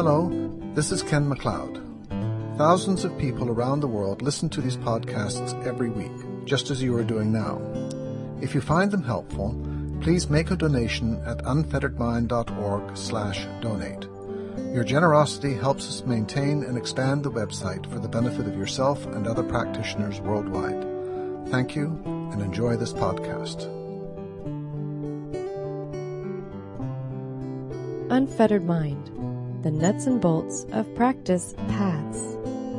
Hello, this is Ken MacLeod. Thousands of people around the world listen to these podcasts every week, just as you are doing now. If you find them helpful, please make a donation at unfetteredmind.org/donate. Your generosity helps us maintain and expand the website for the benefit of yourself and other practitioners worldwide. Thank you, and enjoy this podcast. Unfettered Mind, the nuts and bolts of practice paths.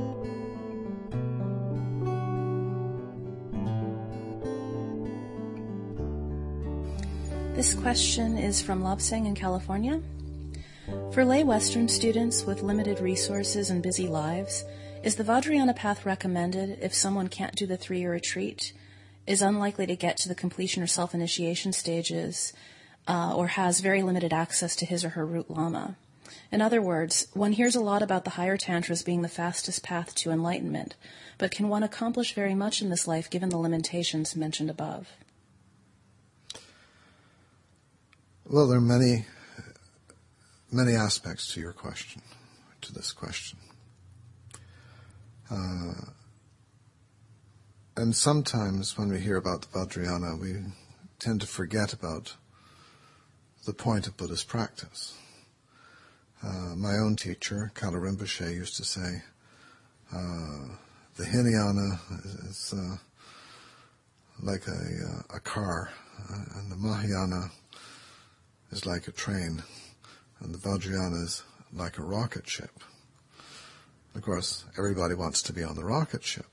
This question is from Lobsang in California. For lay Western students with limited resources and busy lives, is the Vajrayana path recommended if someone can't do the 3-year retreat, is unlikely to get to the completion or self-initiation stages, or has very limited access to his or her root lama? In other words, one hears a lot about the higher tantras being the fastest path to enlightenment, but can one accomplish very much in this life given the limitations mentioned above? Well, there are many aspects to your question, to this question. And sometimes when we hear about the Vajrayana, we tend to forget about the point of Buddhist practice. My own teacher, Kala Rinpoche, used to say, the Hinayana is like a car, and the Mahayana is like a train, and the Vajrayana is like a rocket ship. Of course, everybody wants to be on the rocket ship.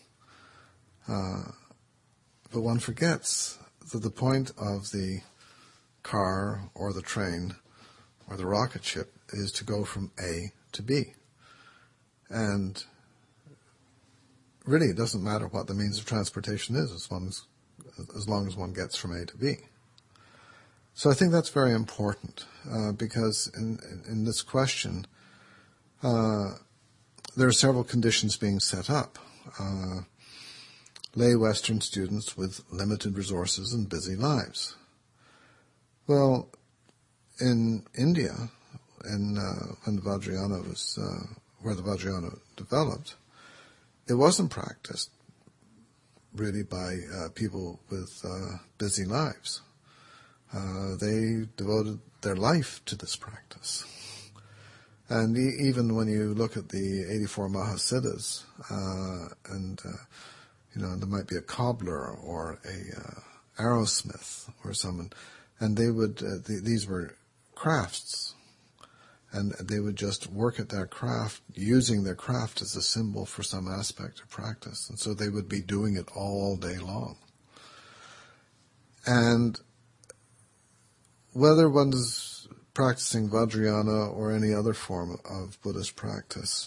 But one forgets that the point of the car or the train or the rocket ship is to go from A to B. And really it doesn't matter what the means of transportation is as long as one gets from A to B. So I think that's very important because in this question there are several conditions being set up. Lay Western students with limited resources and busy lives. Well, in India, when the Vajrayana was, where the Vajrayana developed, it wasn't practiced really by people with busy lives. They devoted their life to this practice. And even when you look at the 84 Mahasiddhas, there might be a cobbler or a arrowsmith or someone, and they would, these were crafts, and they would just work at their craft, using their craft as a symbol for some aspect of practice. And so they would be doing it all day long. And whether one's practicing Vajrayana or any other form of Buddhist practice,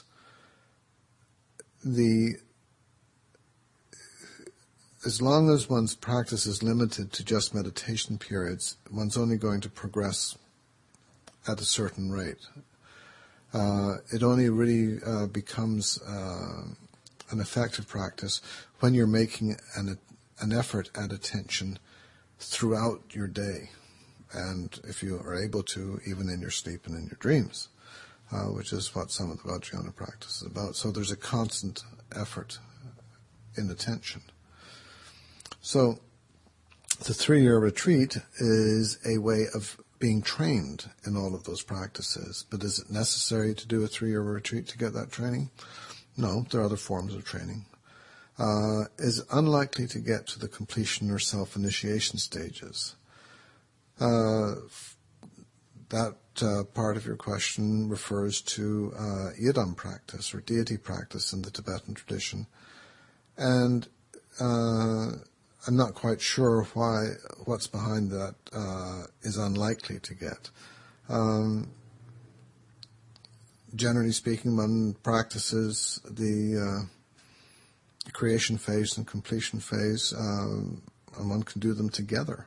as long as one's practice is limited to just meditation periods, one's only going to progress at a certain rate. It only really becomes an effective practice when you're making an effort at attention throughout your day, and if you are able to, even in your sleep and in your dreams, which is what some of the Vajrayana practice is about. So there's a constant effort in attention. So the 3-year retreat is a way of being trained in all of those practices. But is it necessary to do a 3-year retreat to get that training? No, there are other forms of training. Is unlikely to get to the completion or self-initiation stages. That part of your question refers to Yidam practice or deity practice in the Tibetan tradition. And I'm not quite sure what's behind that is unlikely to get. Generally speaking, one practices the creation phase and completion phase, and one can do them together.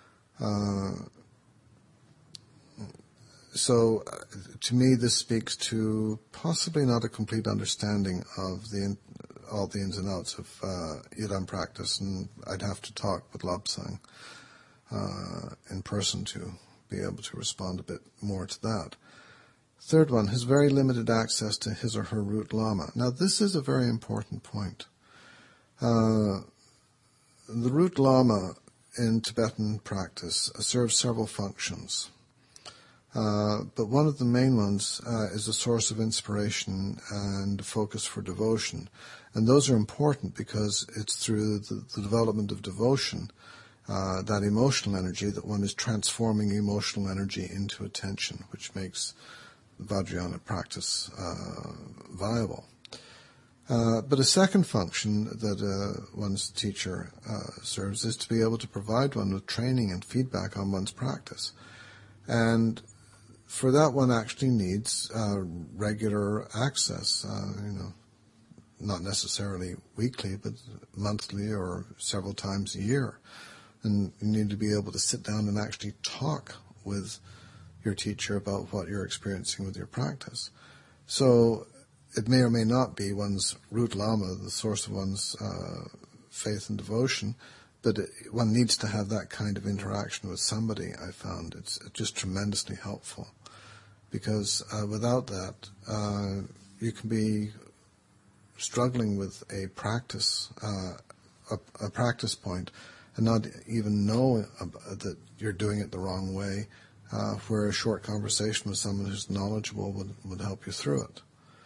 So, to me, this speaks to possibly not a complete understanding of all the ins and outs of Yidam practice, and I'd have to talk with Lobsang in person to be able to respond a bit more to that. Third one, has very limited access to his or her root lama. Now, this is a very important point. The root lama in Tibetan practice serves several functions. But one of the main ones is a source of inspiration and a focus for devotion. And those are important because it's through the development of devotion, that emotional energy, that one is transforming emotional energy into attention, which makes Vajrayana practice viable. But a second function that one's teacher serves is to be able to provide one with training and feedback on one's practice. And for that, one actually needs regular access, not necessarily weekly, but monthly or several times a year. And you need to be able to sit down and actually talk with your teacher about what you're experiencing with your practice. So it may or may not be one's root lama, the source of one's faith and devotion, but one needs to have that kind of interaction with somebody, I found. It's just tremendously helpful. Because without that, you can be struggling with a practice point, and not even know that you're doing it the wrong way, where a short conversation with someone who's knowledgeable would help you through it.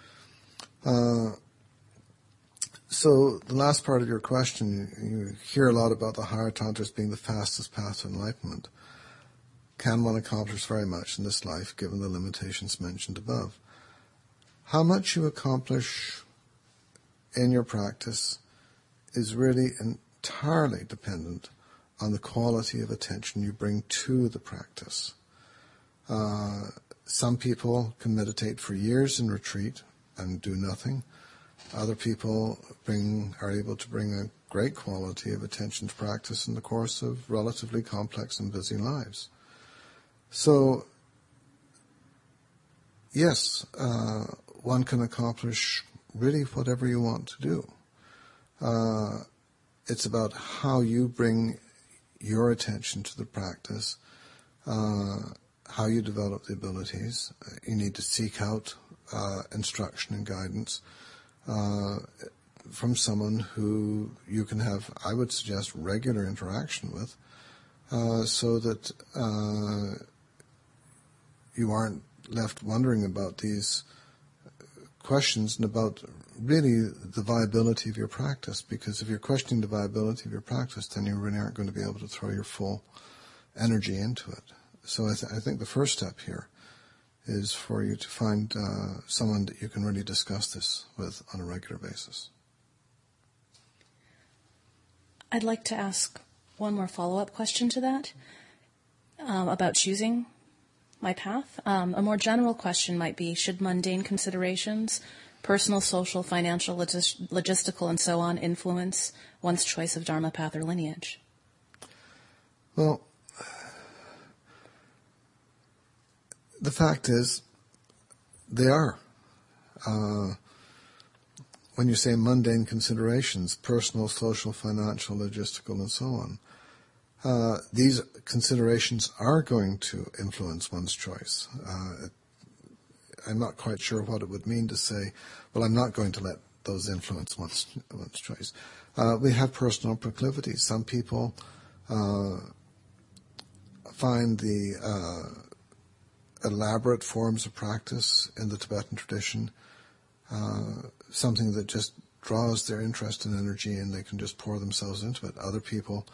So the last part of your question, you hear a lot about the higher tantras being the fastest path to enlightenment. Can one accomplish very much in this life, given the limitations mentioned above? How much you accomplish in your practice is really entirely dependent on the quality of attention you bring to the practice. Some people can meditate for years in retreat and do nothing. Other people are able to bring a great quality of attention to practice in the course of relatively complex and busy lives. So, yes, one can accomplish really whatever you want to do. It's about how you bring your attention to the practice, how you develop the abilities. You need to seek out instruction and guidance from someone who you can have, I would suggest, regular interaction with, so that you aren't left wondering about these questions and about really the viability of your practice. Because if you're questioning the viability of your practice, then you really aren't going to be able to throw your full energy into it. So I think the first step here is for you to find someone that you can really discuss this with on a regular basis. I'd like to ask one more follow-up question to that about choosing my path. A more general question might be, should mundane considerations, personal, social, financial, logistical, and so on, influence one's choice of Dharma path or lineage? Well, the fact is, they are. When you say mundane considerations, personal, social, financial, logistical, and so on, these considerations are going to influence one's choice. I'm not quite sure what it would mean to say, well, I'm not going to let those influence one's choice. We have personal proclivities. Some people find the elaborate forms of practice in the Tibetan tradition something that just draws their interest and energy, and they can just pour themselves into it. Other people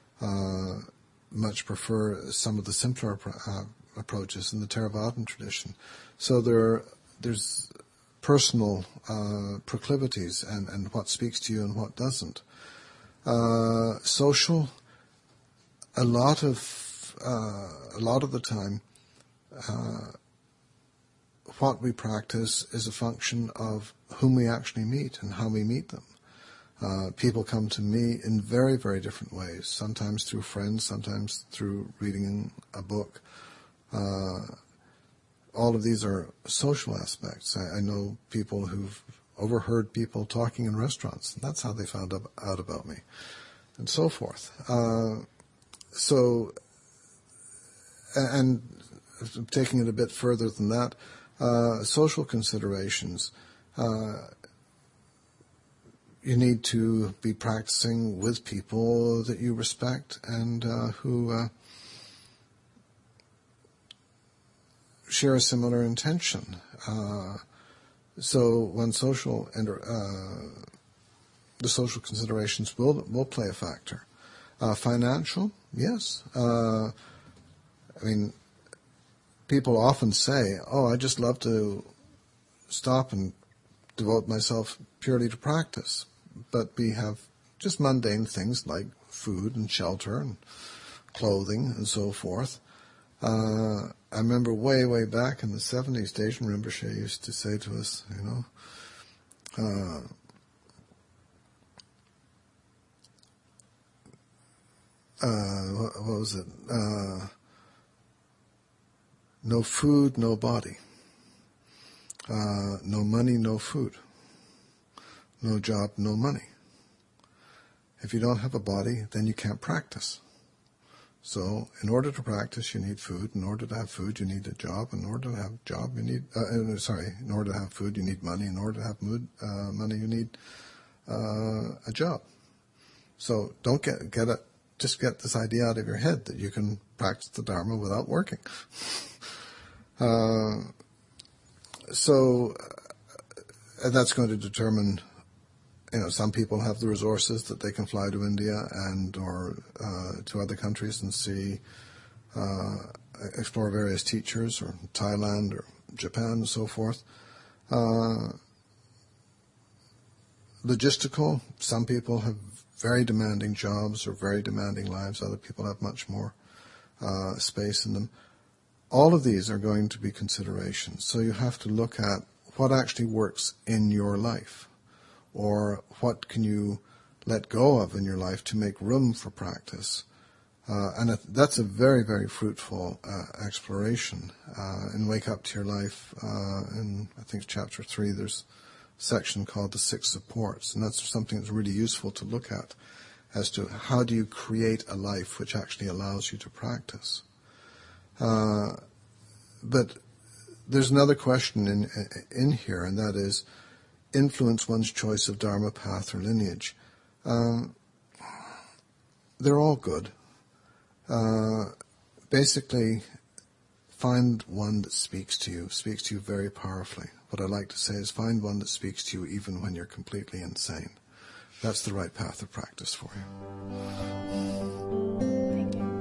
much prefer some of the simpler approaches in the Theravadan tradition. So there's personal proclivities and what speaks to you and what doesn't. Social, a lot of the time, what we practice is a function of whom we actually meet and how we meet them. People come to me in very, very different ways, sometimes through friends, sometimes through reading a book. All of these are social aspects. I know people who've overheard people talking in restaurants, and that's how they found out about me, and so forth. And taking it a bit further than that, Social considerations. You need to be practicing with people that you respect and who share a similar intention. So when the social considerations will play a factor. Financial, yes. I mean, people often say, "Oh, I just love to stop and devote myself purely to practice." But we have just mundane things like food and shelter and clothing and so forth. I remember way back in the 70s, Dejan Rinpoche used to say to us, what was it? No food, no body. No money, no food. No job, no money. If you don't have a body, then you can't practice. So, in order to practice, you need food. In order to have food, you need a job. In order to have a job, you need... in order to have food, you need money. In order to have money, you need a job. So, don't just get this idea out of your head that you can practice the Dharma without working. And that's going to determine... some people have the resources that they can fly to India or to other countries and explore various teachers, or Thailand or Japan and so forth. Logistical, some people have very demanding jobs or very demanding lives. Other people have much more space in them. All of these are going to be considerations. So you have to look at what actually works in your life. Or what can you let go of in your life to make room for practice? And that's a very, very fruitful exploration. In Wake Up to Your Life, in I think Chapter 3, there's a section called The 6 Supports. And that's something that's really useful to look at as to how do you create a life which actually allows you to practice. But there's another question in here, and that is, influence one's choice of Dharma path or lineage. They're all good. Basically, find one that speaks to you very powerfully. What I like to say is find one that speaks to you even when you're completely insane. That's the right path of practice for you. Thank you.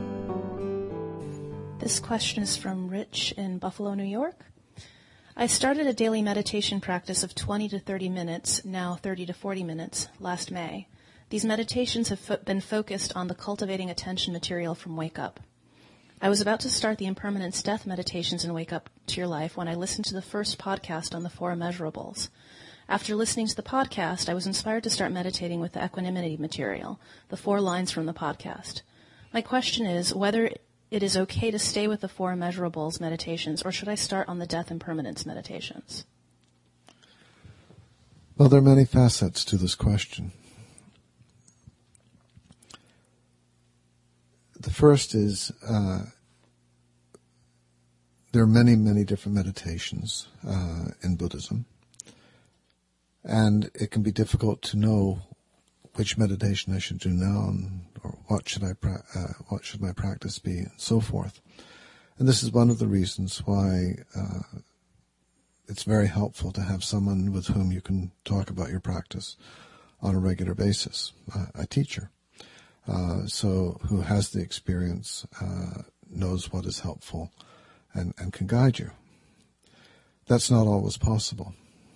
This question is from Rich in Buffalo, New York. I started a daily meditation practice of 20 to 30 minutes, now 30 to 40 minutes, last May. These meditations have been focused on the cultivating attention material from Wake Up. I was about to start the impermanence death meditations in Wake Up to Your Life when I listened to the first podcast on the 4 immeasurables. After listening to the podcast, I was inspired to start meditating with the equanimity material, the 4 lines from the podcast. My question is whether it is okay to stay with the 4 immeasurables meditations, or should I start on the death impermanence meditations? Well, there are many facets to this question. The first is there are many, many different meditations in Buddhism, and it can be difficult to know which meditation I should do now, or what should my practice be, and so forth. And this is one of the reasons why it's very helpful to have someone with whom you can talk about your practice on a regular basis, a teacher, who has the experience, knows what is helpful, and can guide you. That's not always possible.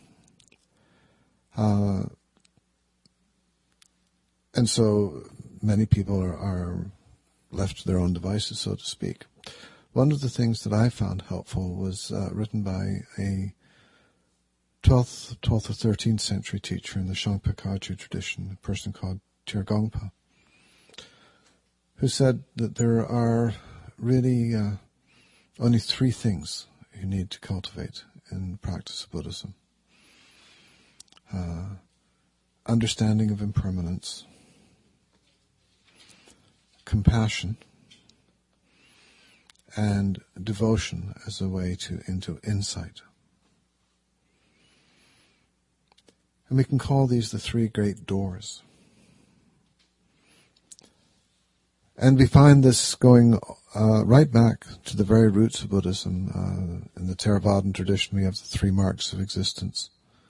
And so many people are left to their own devices, so to speak. One of the things that I found helpful was written by a 12th or 13th century teacher in the Shangpa Kagyu tradition, a person called Tirgongpa, who said that there are really only 3 things you need to cultivate in the practice of Buddhism. Understanding of impermanence, compassion, and devotion as a way into insight. And we can call these the three great doors. And we find this going right back to the very roots of Buddhism. In the Theravadan tradition, we have the three marks of existence: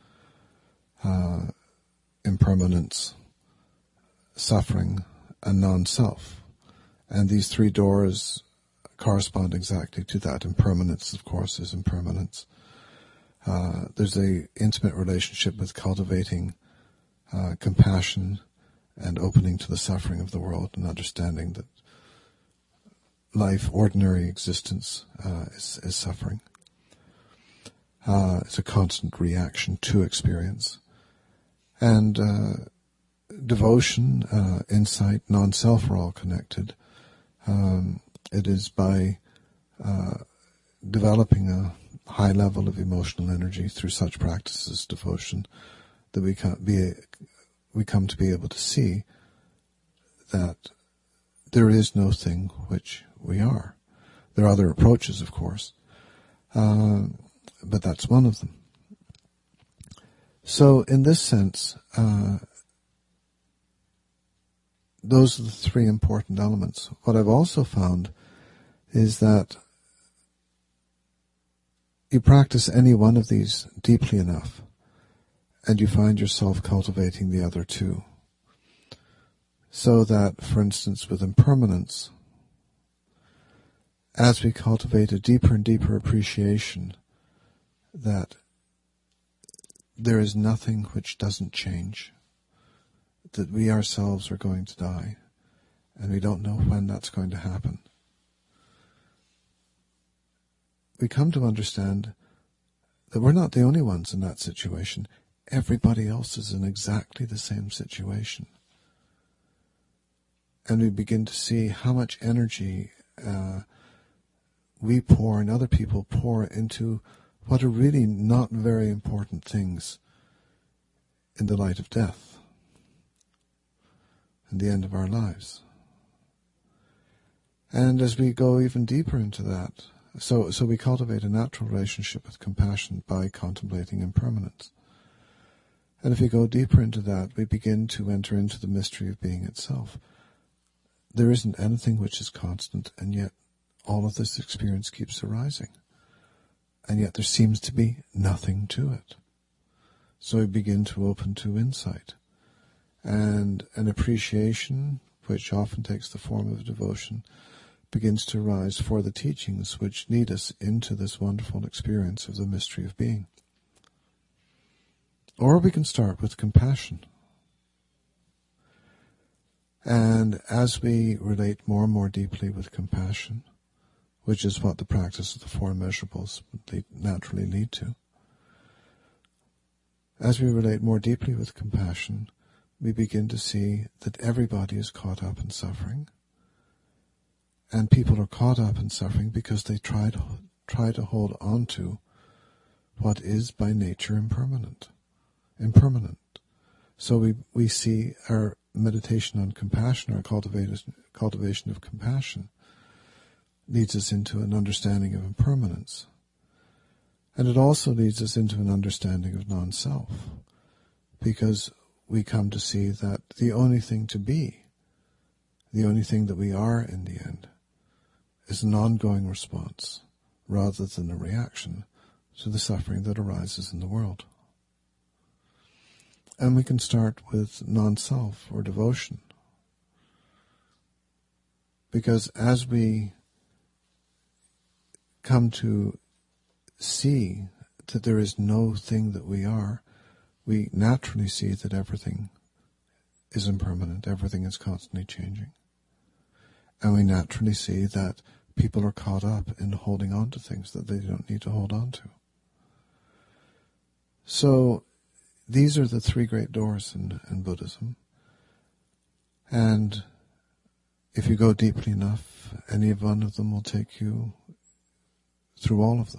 impermanence, suffering, and non-self. And these three doors correspond exactly to that. Impermanence, of course, is impermanence. There's an intimate relationship with cultivating compassion and opening to the suffering of the world and understanding that life, ordinary existence, is suffering. It's a constant reaction to experience. And devotion, insight, non-self are all connected. It is by developing a high level of emotional energy through such practices as devotion that we come to be able to see that there is no thing which we are. There are other approaches, of course, but that's one of them. So in this sense, those are the three important elements. What I've also found is that you practice any one of these deeply enough, and you find yourself cultivating the other two. So that, for instance, with impermanence, as we cultivate a deeper and deeper appreciation that there is nothing which doesn't change, that we ourselves are going to die, and we don't know when that's going to happen, we come to understand that we're not the only ones in that situation. Everybody else is in exactly the same situation. And we begin to see how much energy we pour and other people pour into what are really not very important things in the light of death and the end of our lives. And as we go even deeper into that, so we cultivate a natural relationship with compassion by contemplating impermanence. And if we go deeper into that, we begin to enter into the mystery of being itself. There isn't anything which is constant, and yet all of this experience keeps arising. And yet there seems to be nothing to it. So we begin to open to insight. And an appreciation, which often takes the form of devotion, begins to arise for the teachings which lead us into this wonderful experience of the mystery of being. Or we can start with compassion. And as we relate more and more deeply with compassion, which is what the practice of the four immeasurables naturally lead to, as we relate more deeply with compassion, we begin to see that everybody is caught up in suffering. And people are caught up in suffering because they try to hold on to what is by nature impermanent. So we see our meditation on compassion, our cultivation of compassion, leads us into an understanding of impermanence. And it also leads us into an understanding of non-self, because we come to see that the only thing to be, the only thing that we are in the end, is an ongoing response rather than a reaction to the suffering that arises in the world. And we can start with non-self or devotion, because as we come to see that there is no thing that we are, we naturally see that everything is impermanent, everything is constantly changing. And we naturally see that people are caught up in holding on to things that they don't need to hold on to. So these are the three great doors in Buddhism. And if you go deeply enough, any one of them will take you through all of them.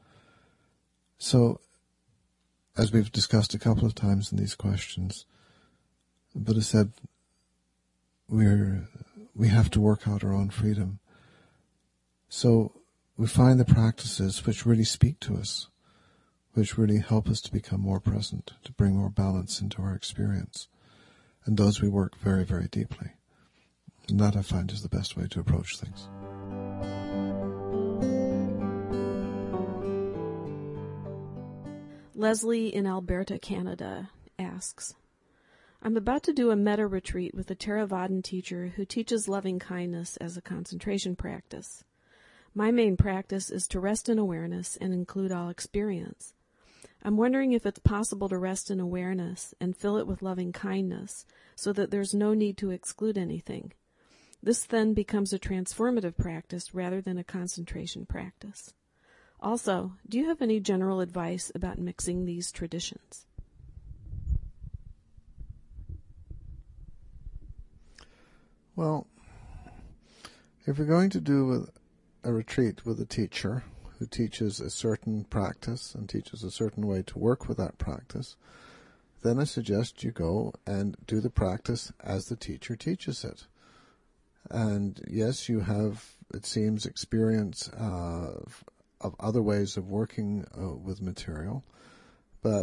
So, as we've discussed a couple of times in these questions, the Buddha said we have to work out our own freedom. So we find the practices which really speak to us, which really help us to become more present, to bring more balance into our experience. And those we work very, very deeply. And that I find is the best way to approach things. Leslie in Alberta, Canada asks, I'm about to do a metta retreat with a Theravadan teacher who teaches loving kindness as a concentration practice. My main practice is to rest in awareness and include all experience. I'm wondering if it's possible to rest in awareness and fill it with loving kindness so that there's no need to exclude anything. This then becomes a transformative practice rather than a concentration practice. Also, do you have any general advice about mixing these traditions? Well, if you're going to do a retreat with a teacher who teaches a certain practice and teaches a certain way to work with that practice, then I suggest you go and do the practice as the teacher teaches it. And yes, you have, it seems, experience of other ways of working with material, but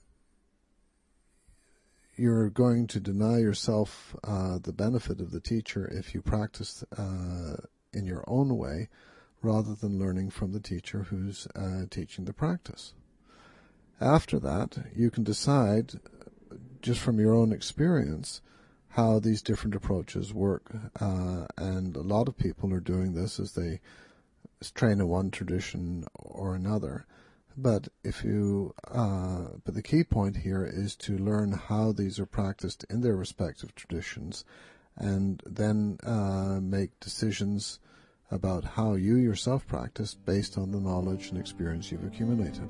you're going to deny yourself the benefit of the teacher if you practice in your own way rather than learning from the teacher who's teaching the practice. After that, you can decide, just from your own experience, how these different approaches work. And a lot of people are doing this as they train in one tradition or another. But but the key point here is to learn how these are practiced in their respective traditions, and then make decisions about how you yourself practice based on the knowledge and experience you've accumulated.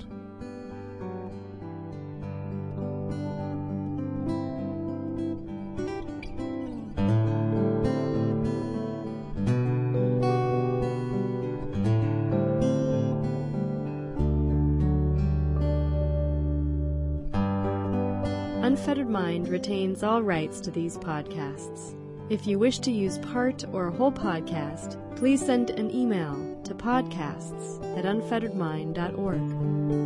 Unfettered Mind retains all rights to these podcasts. If you wish to use part or a whole podcast, please send an email to podcasts@unfetteredmind.org.